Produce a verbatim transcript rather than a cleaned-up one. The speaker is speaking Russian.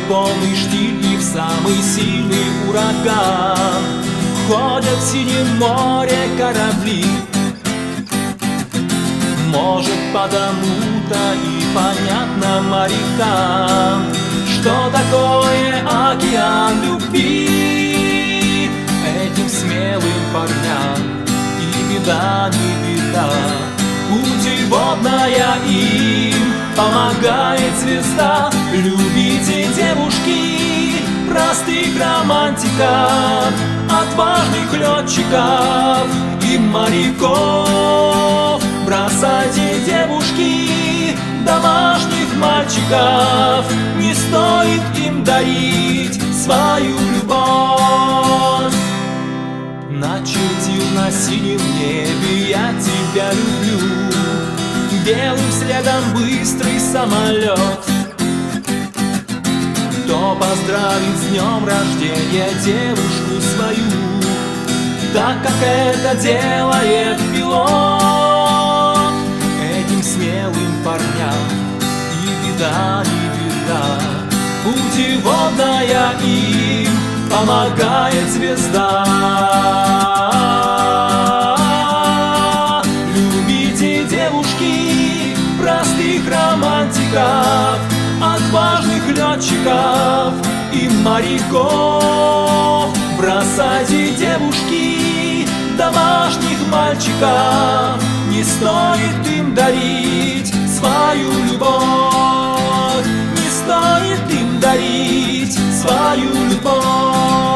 полный штиль и в самый сильный ураган ходят в синем море корабли. Может, потому-то и понятно морякам, что такое океан любви. Этим смелым парням и беда не беда, путеводная им помогает звезда. Любите, девушки, простых романтиков, отважных летчиков и моряков. Бросайте, девушки, домашних мальчиков, не стоит им дарить свою любовь. Начертил на синем небе я тебя люблю, белым следом быстрый самолет. Кто поздравит с днем рождения девушку свою, так как это делает пилот? Этим смелым парням и беда не беда, путеводная им помогает звезда. Любите, девушки, простых романтиков, отважных летчиков и моряков. Бросайте, девушки, домашних мальчиков, не стоит им дарить свою любовь, не стоит им дарить свою любовь.